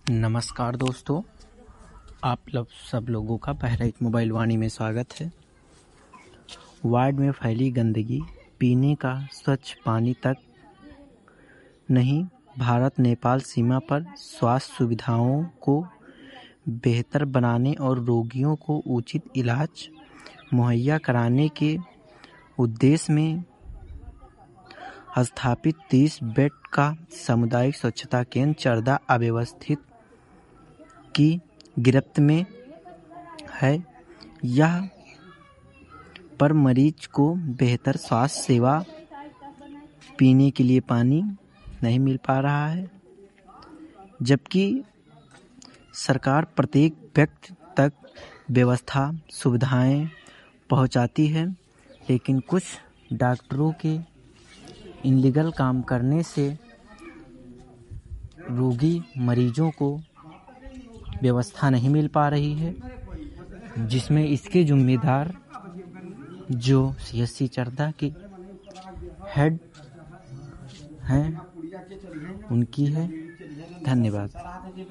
नमस्कार दोस्तों, आप सब लोगों का बहराइच मोबाइल वाणी में स्वागत है। वार्ड में फैली गंदगी, पीने का स्वच्छ पानी तक नहीं। भारत नेपाल सीमा पर स्वास्थ्य सुविधाओं को बेहतर बनाने और रोगियों को उचित इलाज मुहैया कराने के उद्देश्य में स्थापित 30 बेड का सामुदायिक स्वच्छता केंद्र चरदा अव्यवस्थित की गिरफ्त में है। यह पर मरीज को बेहतर स्वास्थ्य सेवा, पीने के लिए पानी नहीं मिल पा रहा है, जबकि सरकार प्रत्येक व्यक्ति तक व्यवस्था सुविधाएं पहुंचाती है, लेकिन कुछ डॉक्टरों के इनलीगल काम करने से रोगी मरीजों को व्यवस्था नहीं मिल पा रही है, जिसमें इसके जिम्मेदार जो सीएससी चरदा के हेड हैं उनकी है। धन्यवाद।